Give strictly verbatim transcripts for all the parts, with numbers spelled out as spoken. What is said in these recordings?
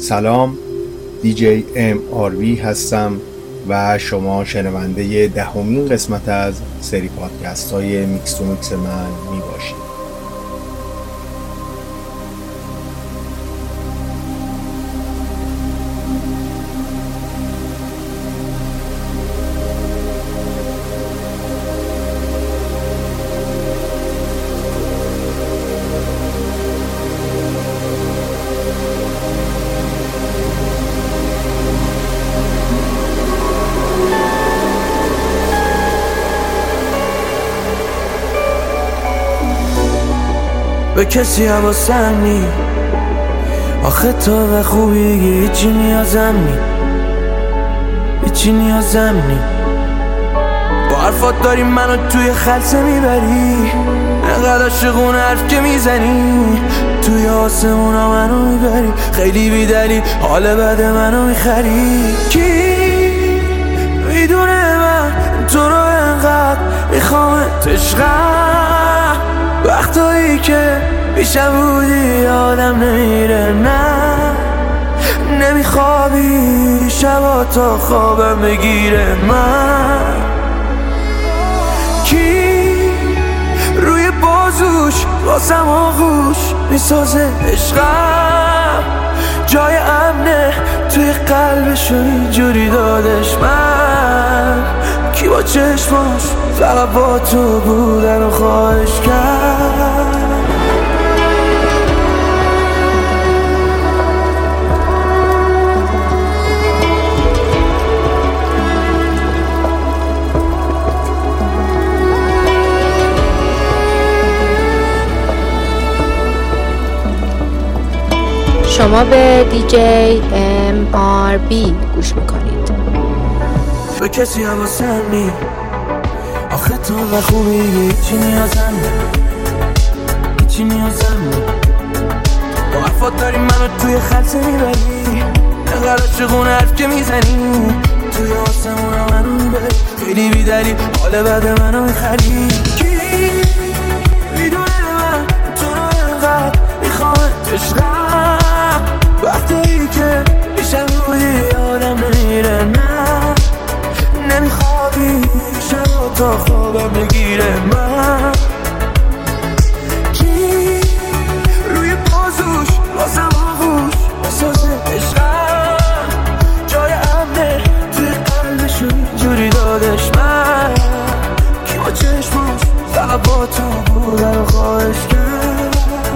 سلام، دی جی ام آر وی هستم و شما شنونده دهمین قسمت از سری پادکست های میکس تو میکس من می باشید. به کسی حواسم نی، آخه تو به خوبی هیچی نیازم نی، هیچی نیازم نی. با حرفات داری منو توی خلسه میبری، انقدر عاشقون حرف که میزنی، توی آسمونا منو میبری، خیلی بیدلی حال بد منو میخری. کی میدونه من تو رو انقدر میخوامت عشقم، وقتایی که پیشم بودی آدم نمیره، نه نمیخوابی شبا تا خوابم بگیره. من کی روی بازوش واسم آغوش میسازه عشقم، جای امنه توی قلبشو اینجوری دادش. من کی با چشماش فقط با تو بودن و خواهش کرد. شما به دی جی ام آر بی گوش میکنید. به کسی حواسم نی، آخه تو و خوبی هیچی نیازم نی، هیچی نیازم نی. با حرفات داری منو توی خلسه میبری، انقدر عاشقون حرف که میزنی، توی آسمونا منو میبری، خیلی بیدلی حال بد منو میخری. کی میدونه من تو رو انقدر میخوامت عشقم، وقتی که پیشم بودی آدم نمیره، نه نمیخوابی شبا تا خوابم بگیره. من کی روی بازوش واسم آغوش بسازه عشقم، جای امنه توی قلبشو اینجوری دادش. من کی با چشماش فقط با تو بودن و خواهش کرد.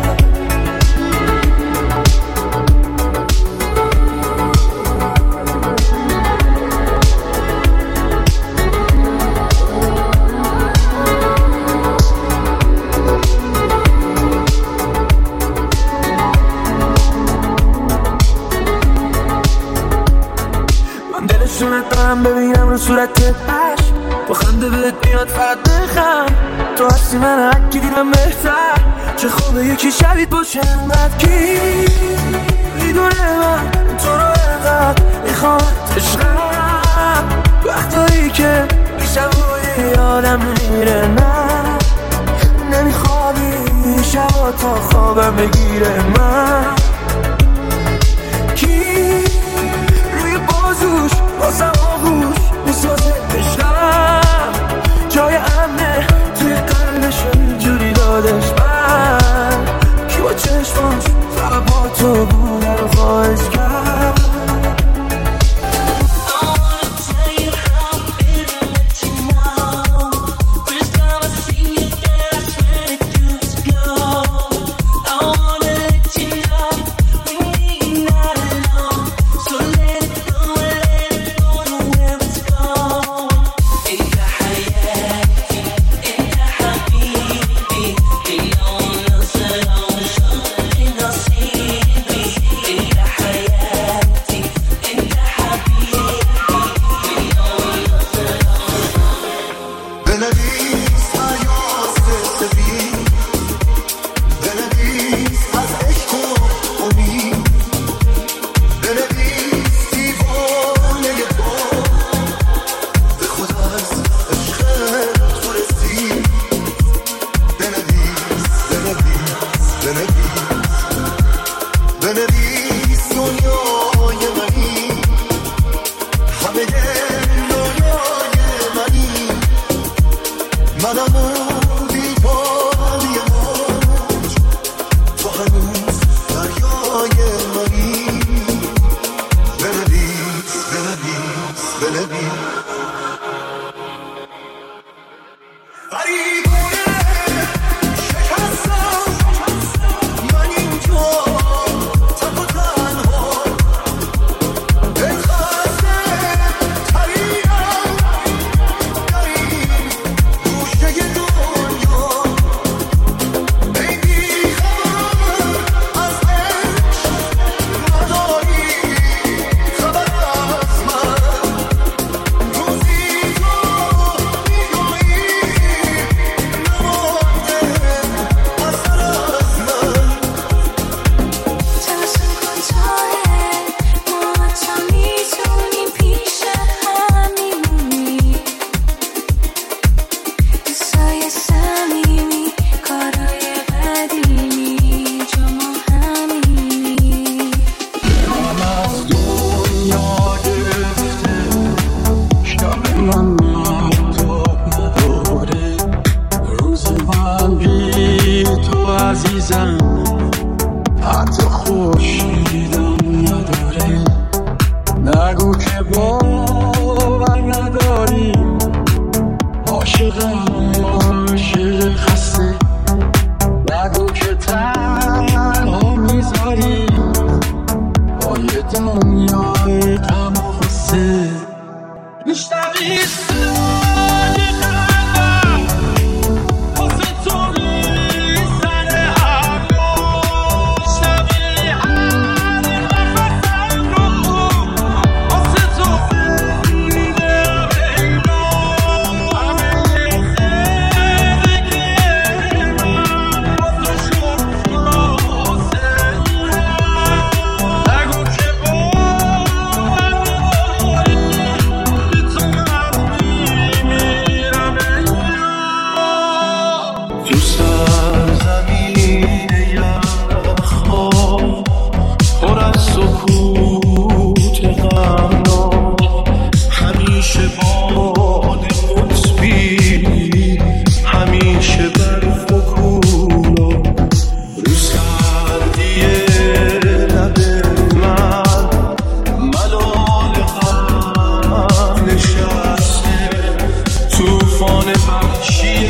دلشونت دارم ببینم رو صورتت عشق، با خنده بهت میاد فقط بخم، تو هستی من هرکی دیدم بهتر، چه خوبه یکی شبیت باشه انقدر. کی میدونه من تو رو انقدر میخوامت عشقم، وقتایی که پیشم بودی آدم نمیره، نه نمیخوابی شبا تا خوابم بگیره. من کی روی بازوش واسم آغوش میسازه عشقم، جای امنه توی قلبشو اینجوری دادش. من کی با چشماش فقط با تو بودن و خواهش کرد. Be عزیزم، حتی خورشیدم نداره. نگو که باور نداری، عاشقم عاشق خسته. نگو که تنها میذاری با یه دنیای غم و غصه. میشنوی صدای قلبم واسه تو میزنه هر روز. میشنوی هر نفسم رو واسه تو میده انگار. همه زندگی من واسه شد خلاصه. نگو که باور نداری، بی تو من میمیرم انگار. تو سرزمین یخ‌ها پر از سکوت غمناک، همیشه باد قطبی، همیشه برف و کولا. رو سردی لب من ملال غم نشسته. توفان وحشی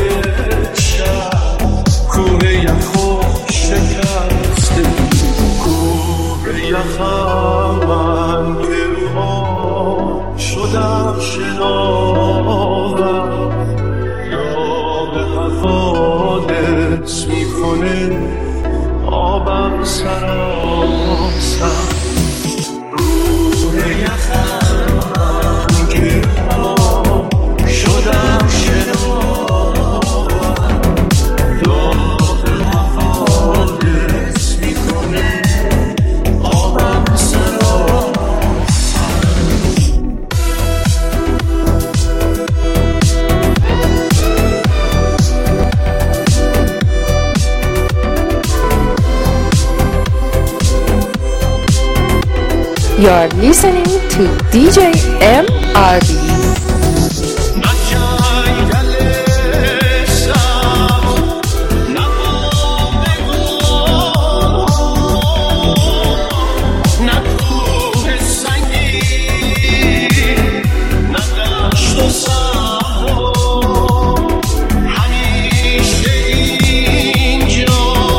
شب کوه یخ و شکسته. کوه یخم من گروها شدم شناورم. یاد حوادث میکنه آبم سراسر. کوه یخم من گروها شدم شناورم. یاد حوادث میکنه آبم سراسر. You're listening to دی جی ام آر بی. نه جنگل سبز، نه باغ‌ها، نه کوه سنگین، نه دشت و صحرا. همیشه اینجا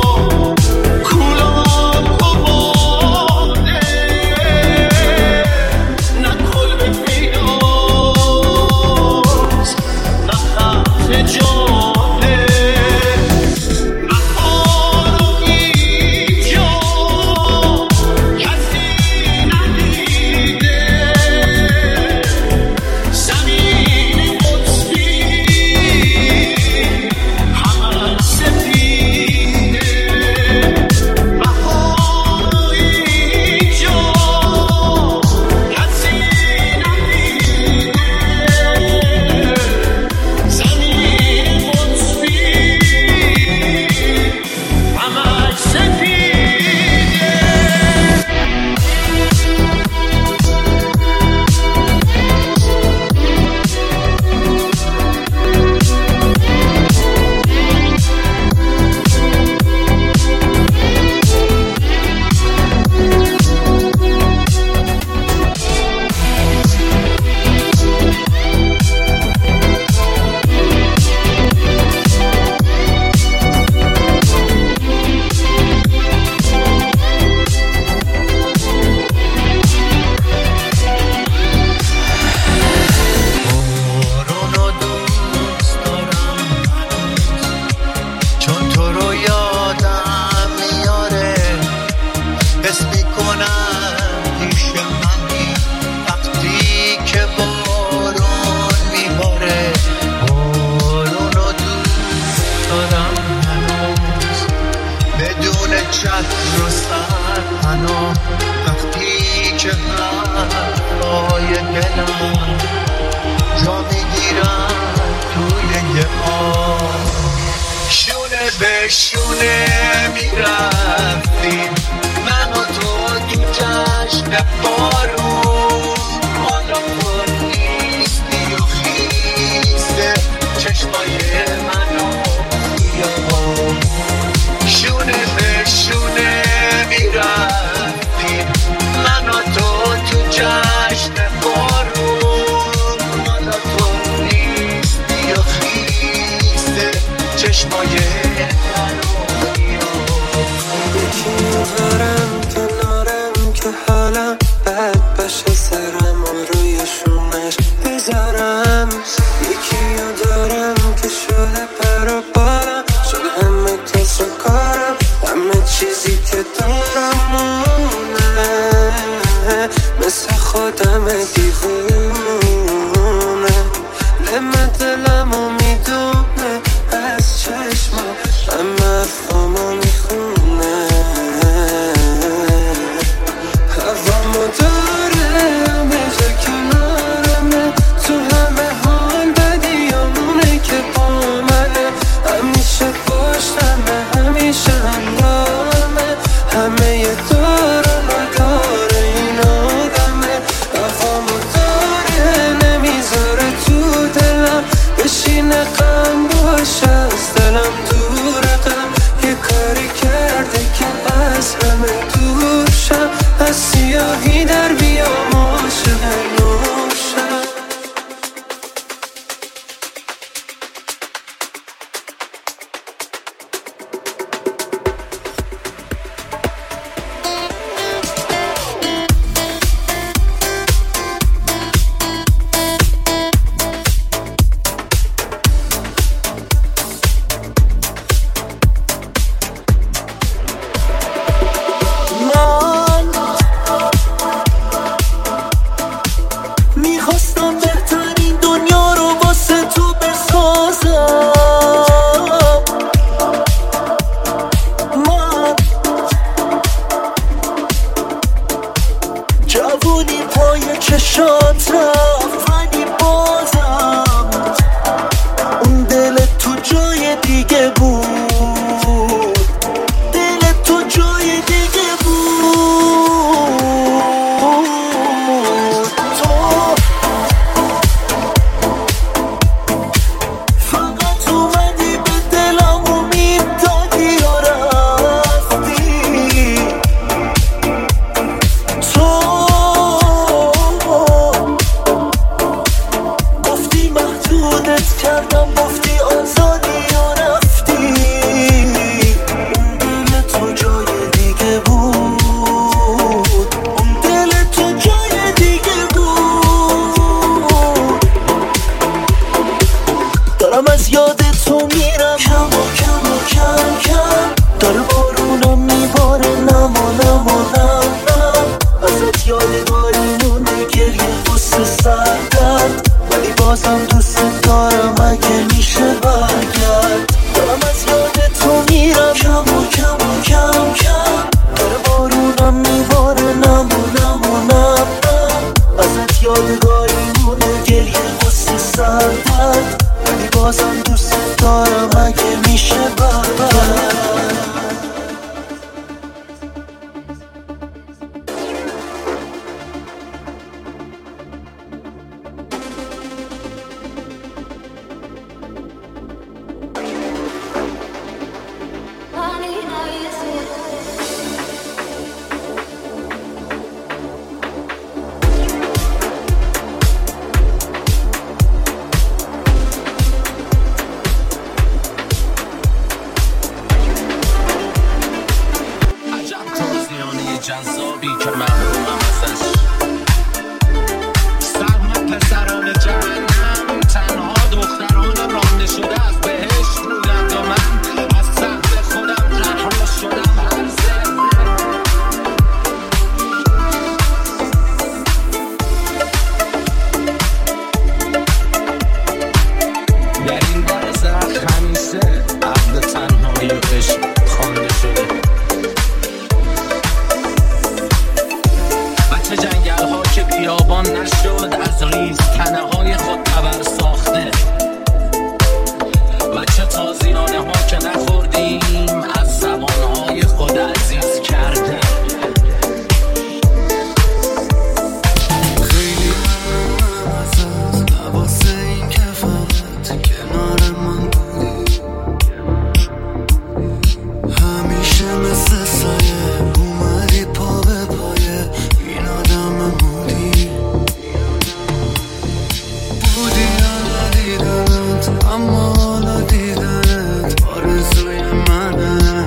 کولاک و باده، نه کلبه پیداست، نه خط جاده. بهار و اینجا کسی ندیده. زمین قطبی همه سفیده. بهار و اینجا کسی ندیده. زمین قطبی همه سفیده. بارونو دوست دارم چون تو رو یادم میاره. حس میکنم پیش منی وقتی که بارون میباره. بارونو دوست دارم هنوز بدون چتر و سرپنا. وقتی که حرفای دلم جا میگیرم توی یه آب. شونه به شونه میرفتیم من و تو تو جشن بارون. حالا پر نیستی و خیسته چشمای منو خیابان. جذابی که محرومم ازش. سهم پسران جهنم تنها دختران رانده شده از بهشت بودند و من از سهم خودم رها شدم. هر در این برزخ همیشه عبد تنهایی و عشق خوانده شده. بچه جنگل ها که بیابان نشد از ریز تنه های خود تبر ساخته. بچه تازیانه ها که نخوردیم از زبان های خود عزیز کرده. خیلی ممنونم ازت واسه این که فقط کنار من بودی. همیشه مثل سایه اومدی پا به پایه این آدم بودی. بودی یا ندیدنت اما حالا دیدنت آرزوی منه.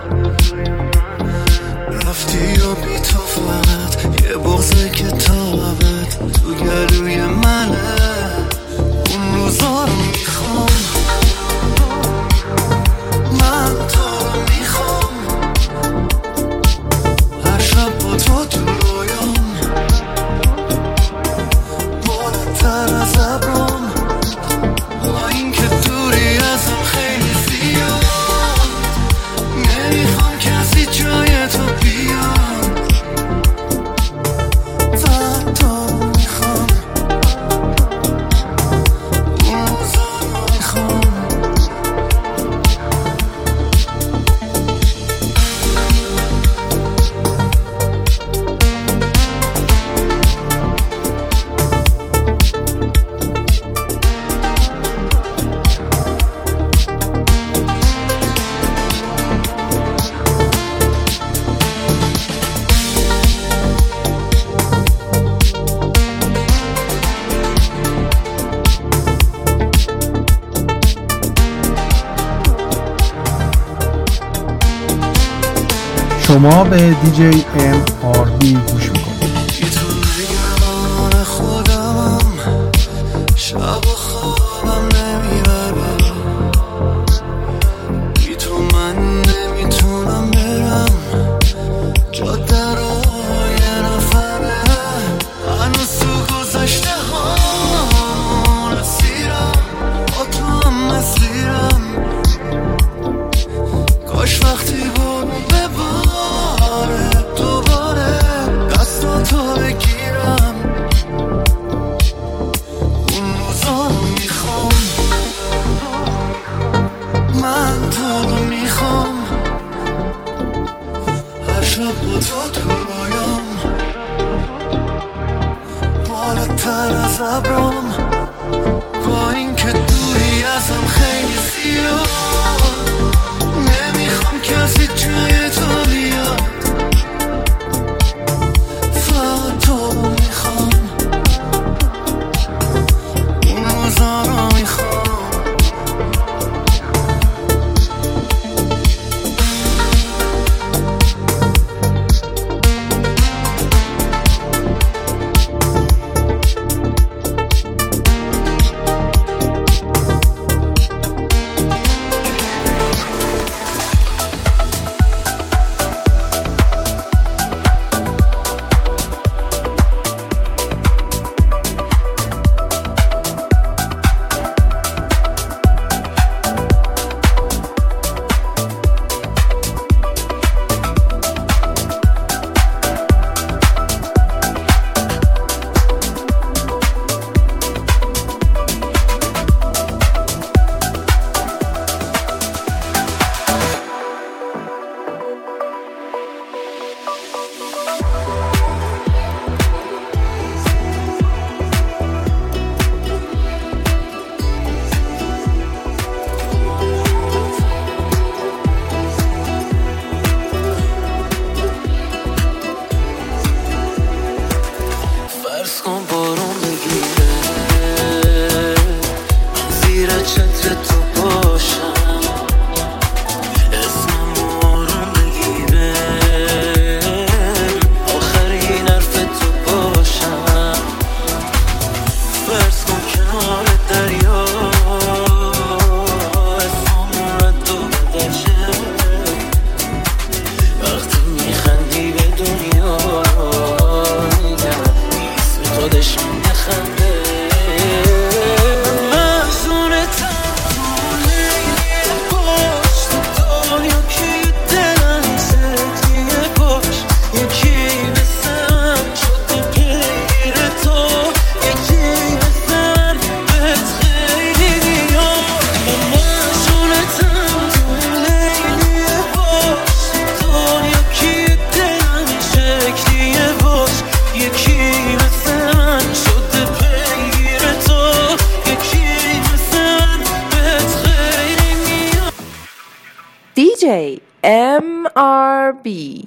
رفتی و بی تو فقط یه بغض کتابت تو گلوی منه. اون روزا رو میخوام من تو رو میخوام هر شب با تو تو رویام بالاتر از ابرام با این که دوری ازم خیلی زیاد. نمیخوام کسی جای تو بیاد فقط تو رو میخوام اون روزا رو میخوام. شما به دیجی ام آر بی گوش میکنید. بی تو نگران خودمم شب و خوابم نمیبره. بی تو من نمیتونم برم جاده رو یه نفره. هنوز تو گذشته هامون اسیرم با تو هم مسیرم. کاش وقتی بود بباره دوباره دستاتو بگیرم. اون روزا ام آر بی.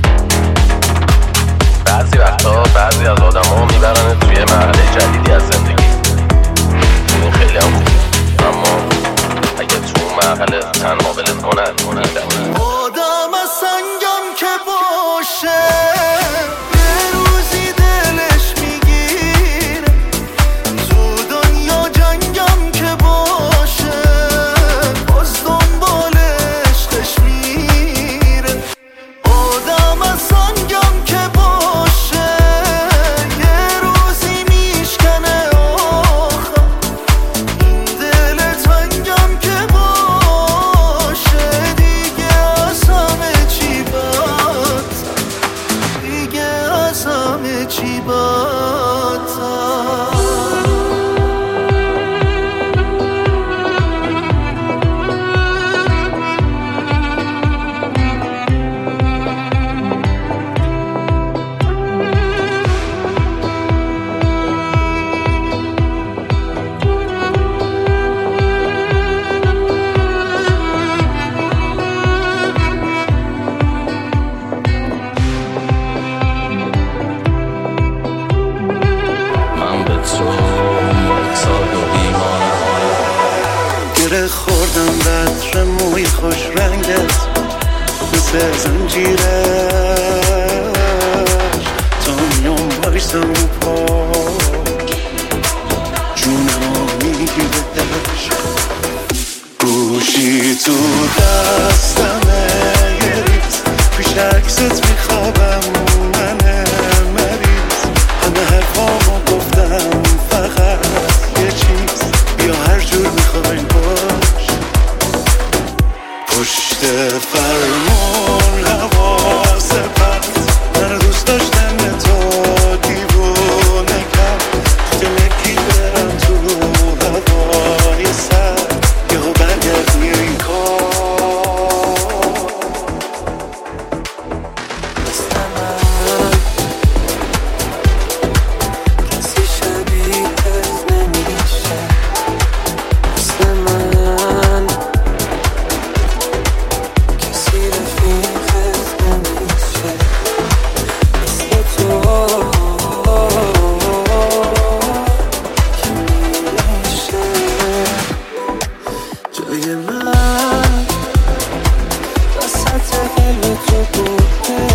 بعضی وقتا بعضی از آدم ها میبرن توی مرحله جدیدی از زندگی. این خیلی هم خوب، اما اگه تو اون مرحله تنها ولت کنن میبرن. آدم از سنگم که باشه یه روزی دلش میگیره، تو دنیا جنگم که باشه باز دنبال عشقش میره. آدم از سنگم که باشه یه روزی میشکنه آخر، این دل تنگم که باشه دیگه از همه چی بدتر، دیگه از همه چی بدتر. گره خوردم بطر موی خوش رنگت مثل زنجیرش، تا میام بایستم رو پاش جونمو میگیرش. گوشی تو دستمه یه ریز پیش عکست میخوابم منه مریض، همه حرفامو گفتم فقط یه چیز، بیا هر جور میخواین باش. پشت فرمون حواس پرت من دوست داشتن تو دیوونه کرد، تو یکی برم تو هوای سر یهو برگرد میرین کار. مثل من کسی شبیهت نمیشه، مثل من کسی رفیقت نمیشه، مثل تو که میشه. جای من وسط قلب تو بوده،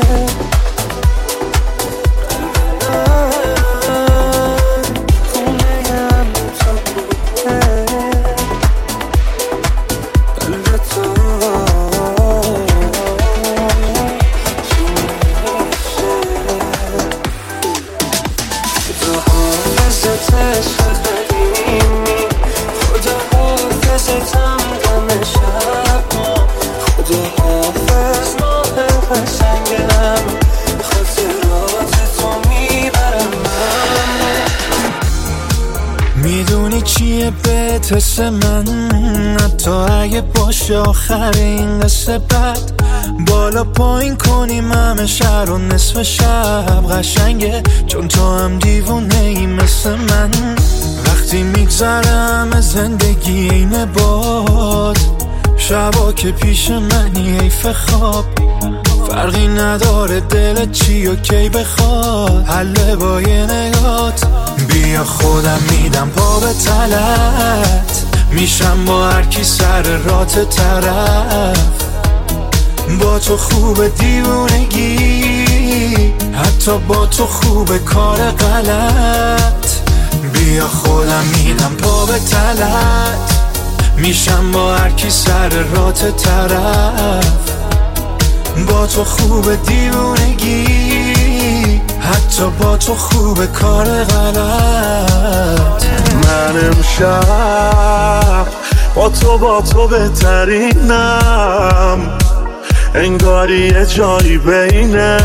میدونی چیه بهترس من، حتی اگه باشه آخر این قصه بد، بالا پایین کنیم همه شهر و نصف شب قشنگه، چون تو هم دیوونه ای مثل من. وقتی میگذره همه زندگی اینه باد، شبا که پیش منی حیف خواب، فرقی نداره دلت چی و کی بخواد، حله با یه نگات. بیا خودم میدم پا به تلت، میشم با هر کی سر رات طرف، با تو خوب دیوونگی، حتی با تو خوب کار غلط. بیا خودم میدم پا به تلت، میشم با هر کی سر رات طرف، با تو خوب دیوونگی، حتی با تو خوب کار غلط. من امشب با تو با تو بهترینم، انگاری یه جایی بینه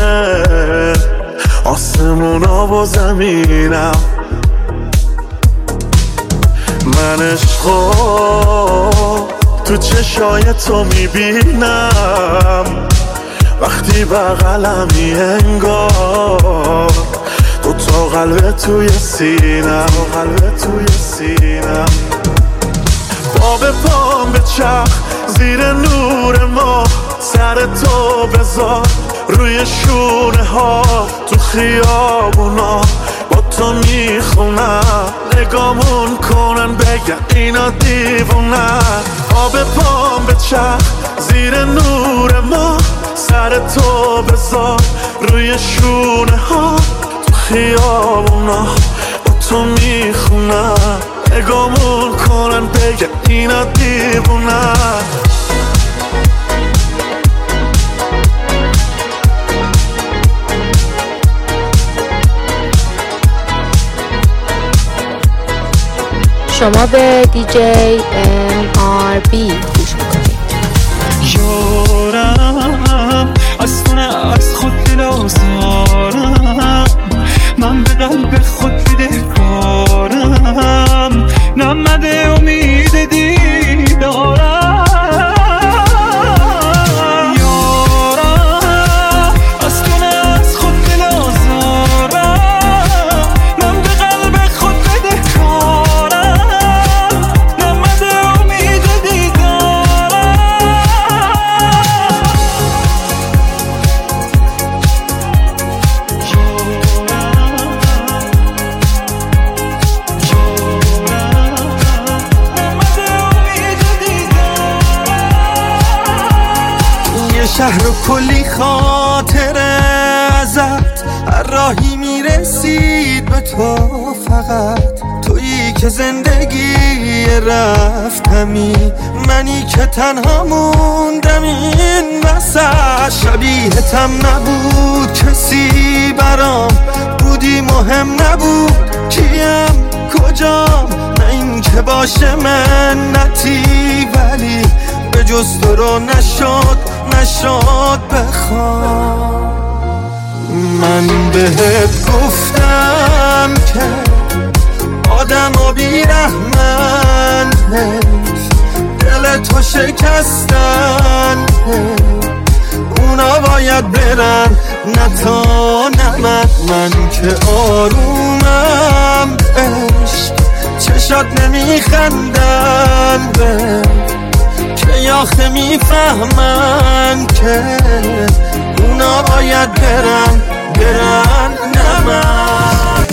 آسمونا و زمینم. من عشقو تو چشای تو میبینم، وقتی بغلمی انگار دو تا قلب توی سینم، قلب توی سینم. پا به پام به چرخ زیر نور ما، سر تو بذار روی شونه ها تو خیابونا با تو میخونم نگامون کنن بگن اینا دیوونن آب پام به چرخ زیر نور ما سر تو بذار روی شونه ها تو خیابونا با تو میخونم نگامون کنن بگن اینا دیوونن شما به دیجی ام آر بی گوش میکنید. یارم از تو نه از خود دل آزارم من به قلب خود بدهکارم نمده امید دیدارم یارم از تو نه از خود دل آزارم من به قلب خود بدهکارم نمده امید دیدارم شهر و کلی خاطره ازت هر راهی میرسید به تو فقط تویی که زندگی رفتمی منی که تنها موندم این وسط شبیهتم نبود کسی برام بودی مهم نبود کیم کجام نه این که باشه منتی ولی به جز تو رو نشد نشد بخوام من بهت گفتم که آدم و بیرحمن دل تو شکستن اونا باید برن نه تا نه من من که آرومم عشق چشات نمیخندن به که آخه میفهمن که اونا باید برن برن نه من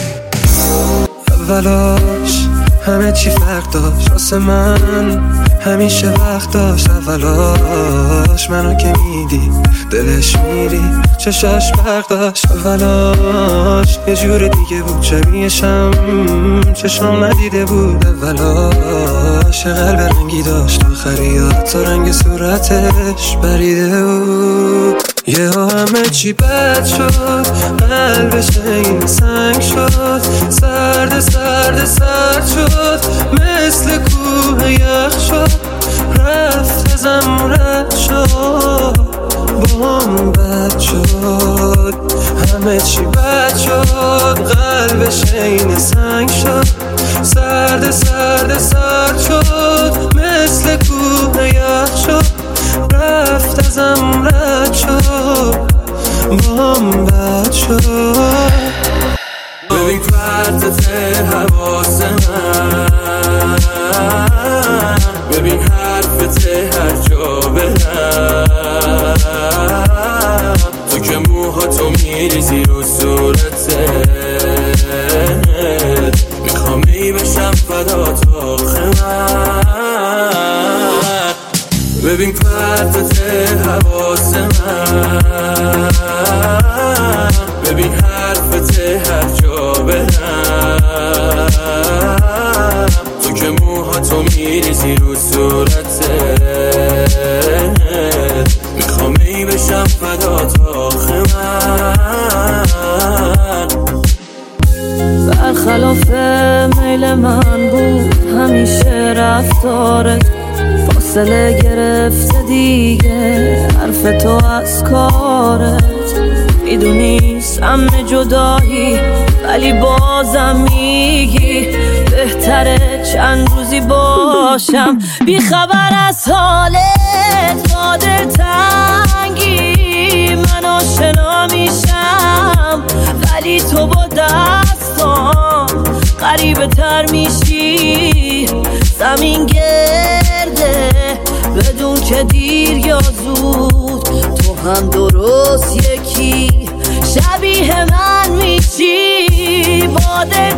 اولاش همه چی فرق داشت واسه من همیشه وقت داشت اولاش منو که میدی دلش میری چشاش برق داشت اولاش یه جور دیگه بود شبیهشم چشم ندیده بود اولاش قلب رنگی داشت آخریات تا رنگ صورتش بریده بود یه همه چی بد شد قلبش این سنگ شد سرد سرد سرد شد مثل کوه یخ شد رفت ازم رد شد بام بد شد همه چی بد شد قلبش این سنگ شد سرد سرد سرد شد مثل کوه یخ شد رفت ازم رد شد بام بد شد ببین پرتت حواس من ببین حرفت هر جا برم تو که موهاتو میریزی رو صورتت میخوام ای بشم فدا تا خمر ببین پرتت حواس من ببین حرفت هر جا برم تو که موهاتو میریزی رو صورتت میخوام ای بشم فدا تا خمر برخلاف میل من بود همیشه رفتارت فاصله گرفته دیگه حرف تو از کارت میدونی سم جدایی ولی بازم میگی بهتره چند روزی باشم بی خبر از حالت با دلتنگی من آشنا میشم ولی تو با دستام غریبه تر میشی زمین گرده بدون که دیر یا زود تو هم درست یکی شبیه من میشی. باده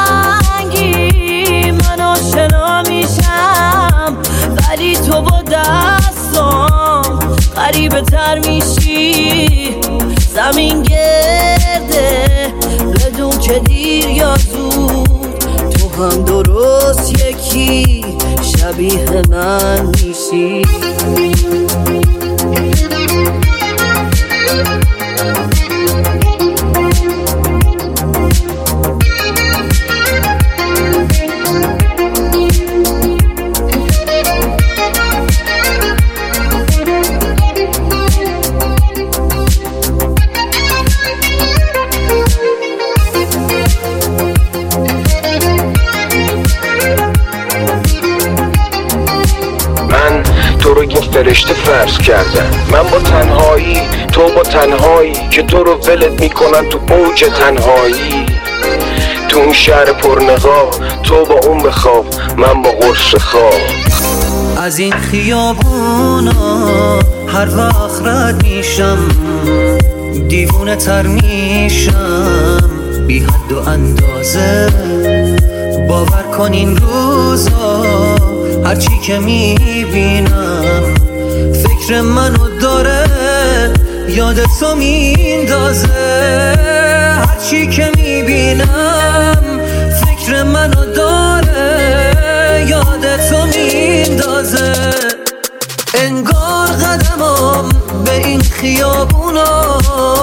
تنگی من آشنا میشم ولی تو با دستام غریبه تر میشی. زمین گرده بدون که دیر یا زود تو هم درست یکی شبیه من میشی. فرشته فرض کردم من با تنهایی تو با تنهایی که تو رو ولت میکنن تو اوج تنهایی. تو اون شهر پرنقاب تو با اون بخواب من با قرص خواب. از این خیابونا هر وقت رد میشم دیوونه تر میشم بی حد و اندازه. باور کن این روزا هرچی که میبینم فکر منو داره یاد تو میندازه. هرچی که میبینم فکر منو داره یاد تو میندازه. انگار قدمم به این خیابونا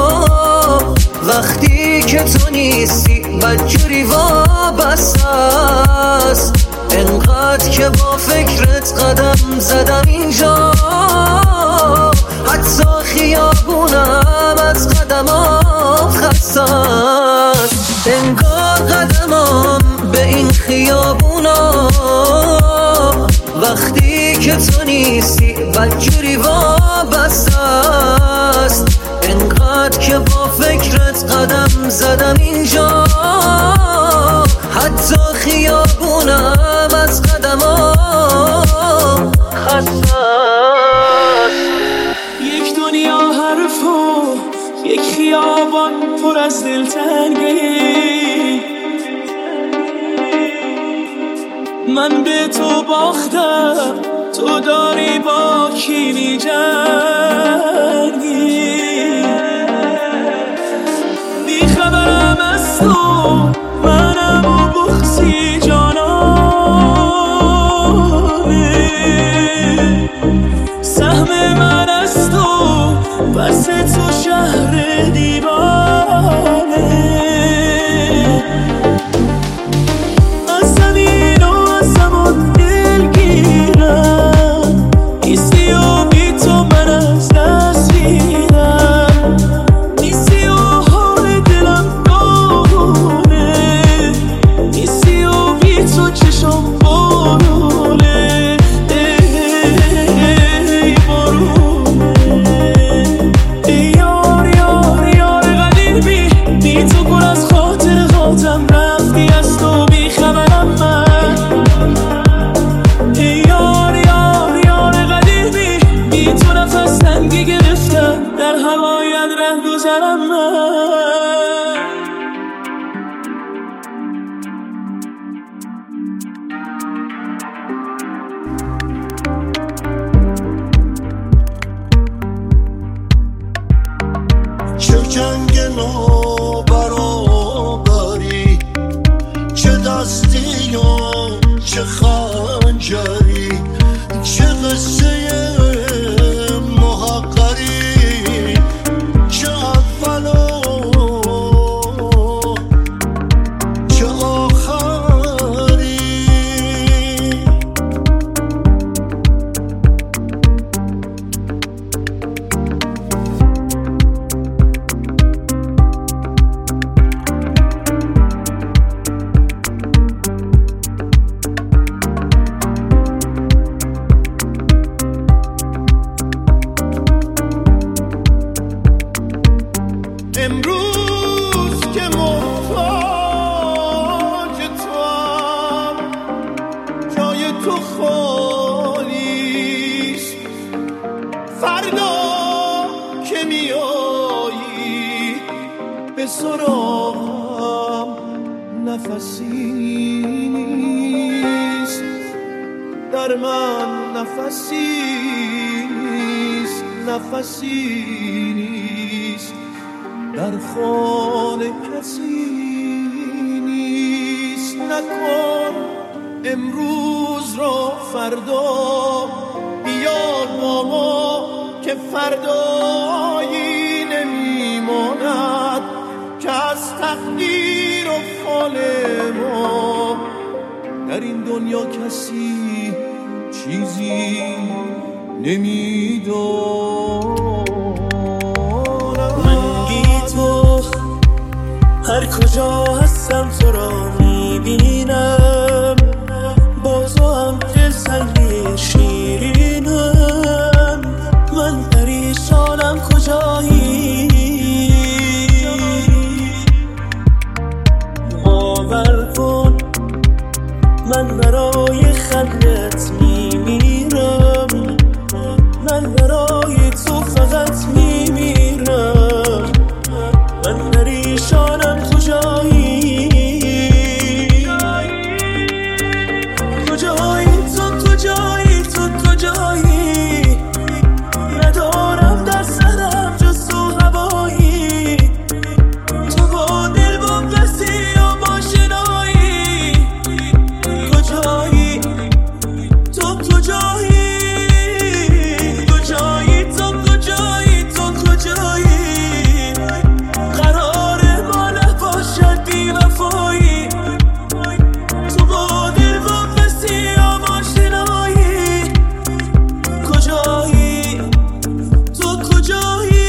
وقتی که تو نیستی بدجوری وابسته است. انقدر که با فکرت قدم زدم اینجا حتی خیابونم از قدمام خسته است. انگار قدمم به این خیابونا وقتی که تو نیستی بدجوری وابسته است. انقدر که با فکرت قدم زدم اینجا حتی خیابونم از قدمام خسته است. یک دنیا حرف و یک خیابان پر از دلتنگی. من به تو باختم تو داری با کی می‌جنگی. بیخبرم از تو منم و بخصی جانانه. سهم من از تو پس تو شهر دیوانه. از زمین و از زمان دلگیرم نیستی و بی تو من از دست میدم. نیستی و حال دلم داغونه. نیستی و بی تو چشم بارونه. ای بارونه ای یار یار یار قدیمی. بی تو پر از خاطر خاطم رفتی از تو بی خبرم من. ای یار یار یار قدیمی. بی تو نفس تنگی گرفتم در هوایت ره گذرم من. چه جنگ نابرابری چه دستی و چه خنجری چه قصه محقری چه اول و چه آخری. امروز که محتاج توام جای تو خالیست. نمیایی به سراغم نفسی نیست در من نفسی نیست نفسی نیست در خانه کسی نیست نکن امروز را فردا بیار با ما که فردایی نمیماند که از تقدیر و فال ما در این دنیا کسی چیزی نمیداند. من بی تو هر کجا هستم تو را میبینم، بازو هم دلتنگی شیرینم. من پریشانم کجایی، باور کن من برای خندت میمیرم، من برای تو فقط میمیرم. من پریشانم کجایی، کجایی تو کجایی تو کجایی، ندارم در سرم جز تو هوایی. تو با دل بگسی یا با شنایی، کجایی تو کجایی، کجایی تو کجایی تو کجایی. قراره ما نباشد بی وفایی، تو با دل بگسی یا با شنایی، کجایی تو کجایی.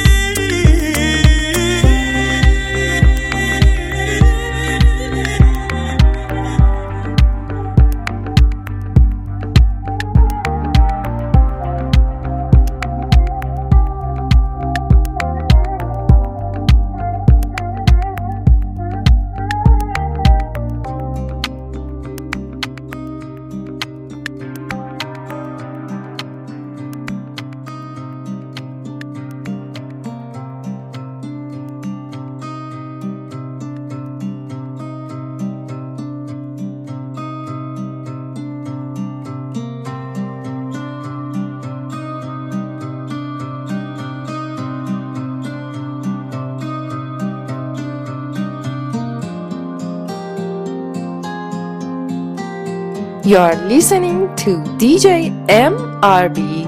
You're listening to دی جی ام آر بی.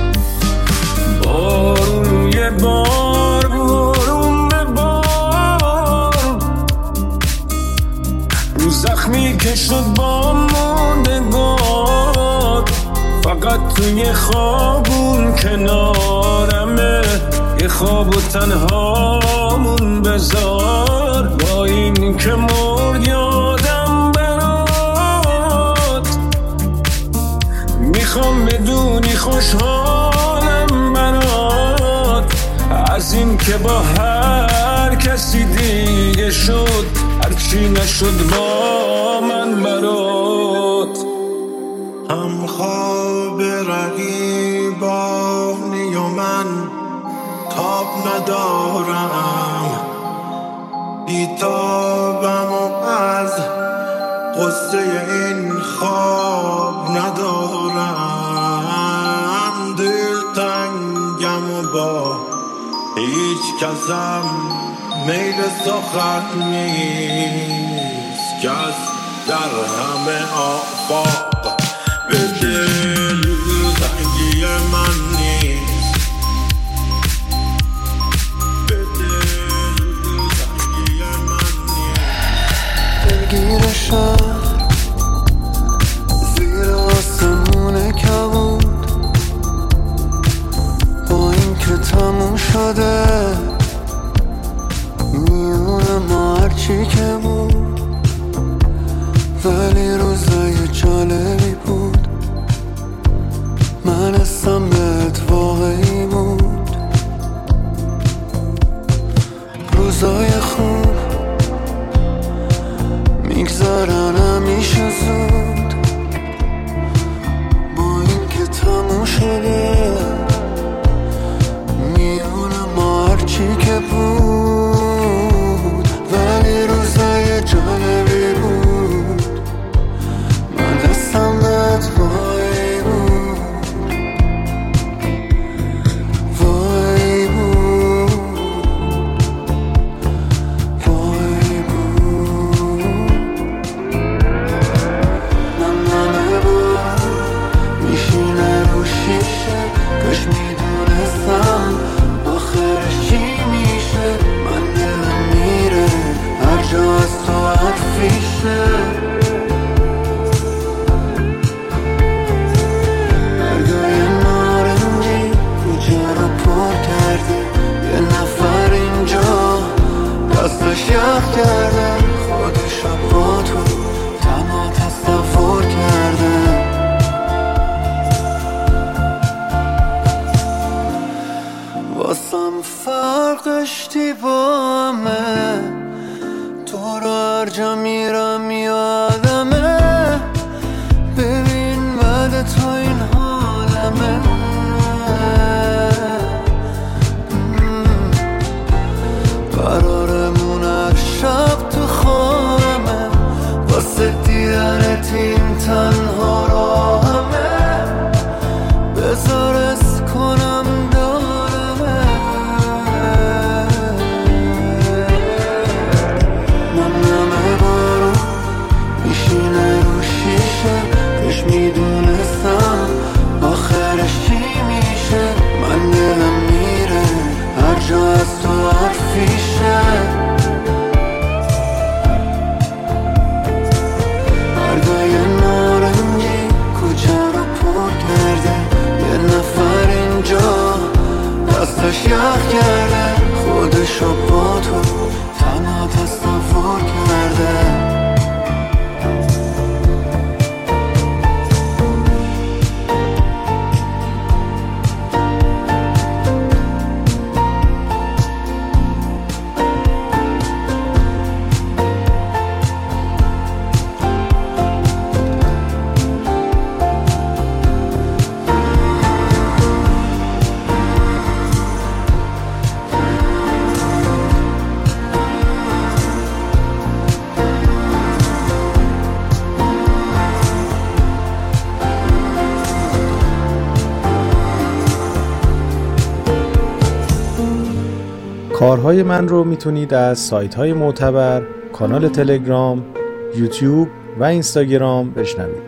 بارون یه بار بارون به بار، رو زخمی که شد با موندگار. فقط توی خوابون کنارمه، یه خواب و تنهامون بذار. با این که مرد یادم برات، میخوام بدونی خوشحالم برات. از این که با هر کسی دیگه شد، هرچی نشد با من برات. هم خواب رقیبانی و من تاب ندارم، بیتابم و از قصه این خواب ندارم. دلتنگم و با هیچ کسم میل سخن نیست، کس در همه آفاق به دل تنگی من نیست، به دل تنگی من نیست. دلگیر شهر زیر آسمون کبود، با این که تموم شده میونم هرچی که بود، ولی روزای جالبی بود. من حسم بهت واقعی بود، روزای خوب میگذرن همیشه زود، با این که تموم شده میونم واسم فرق داشتی با همه، تو رو هر جا میرم یادمه. ببین بعد تو این حالمه، قرارمون هر شب تو خواهمه، واسه دیدنت این تنها راهمه. بذار از کنم دارمه، نمنمه بارو میشینه رو شیشه، کاش میدونستم آخرش چی میشه. من دلم میره هر جا از تو حرفیشه، برگای نارنجی کجا رو پر کرده، یه نفر اینجا دستش یخ کرده، خودشو با تو تنها تصور کرده. کارهای من رو میتونید از سایت‌های معتبر، کانال تلگرام، یوتیوب و اینستاگرام بشنوید.